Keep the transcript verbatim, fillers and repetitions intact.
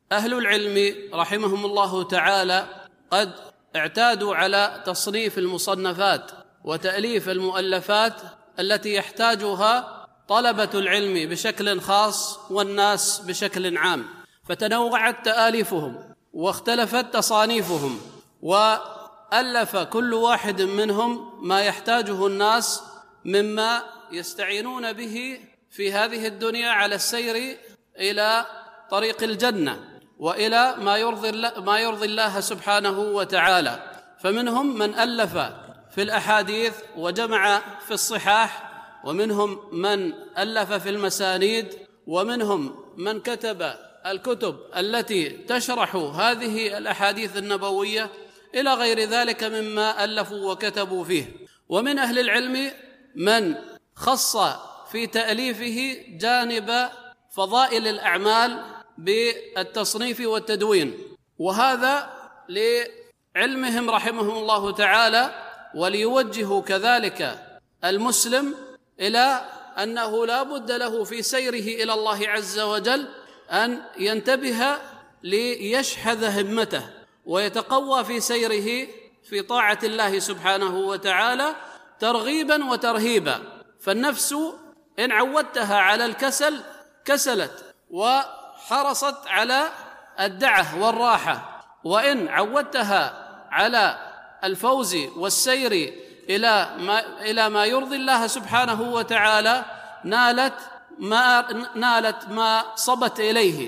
أهل العلم رحمهم الله تعالى قد اعتادوا على تصنيف المصنفات وتأليف المؤلفات التي يحتاجها طلبة العلم بشكل خاص والناس بشكل عام، فتنوعت تآليفهم واختلفت تصانيفهم، وألف كل واحد منهم ما يحتاجه الناس مما يستعينون به في هذه الدنيا على السير إلى طريق الجنة وإلى ما يرضي الله, ما يرضي الله سبحانه وتعالى. فمنهم من ألف في الأحاديث وجمع في الصحاح، ومنهم من ألف في المسانيد، ومنهم من كتب الكتب التي تشرح هذه الأحاديث النبوية إلى غير ذلك مما ألفوا وكتبوا فيه. ومن أهل العلم من خص في تأليفه جانب فضائل الأعمال بالتصنيف والتدوين، وهذا لعلمهم رحمهم الله تعالى، وليوجهوا كذلك المسلم إلى أنه لا بد له في سيره إلى الله عز وجل أن ينتبه ليشحذ همته ويتقوى في سيره في طاعة الله سبحانه وتعالى ترغيبا وترهيبا. فالنفس إن عودتها على الكسل كسلت وحرصت على الدعة والراحة، وإن عودتها على الفوز والسير إلى ما, إلى ما يرضي الله سبحانه وتعالى نالت ما, نالت ما صبت إليه.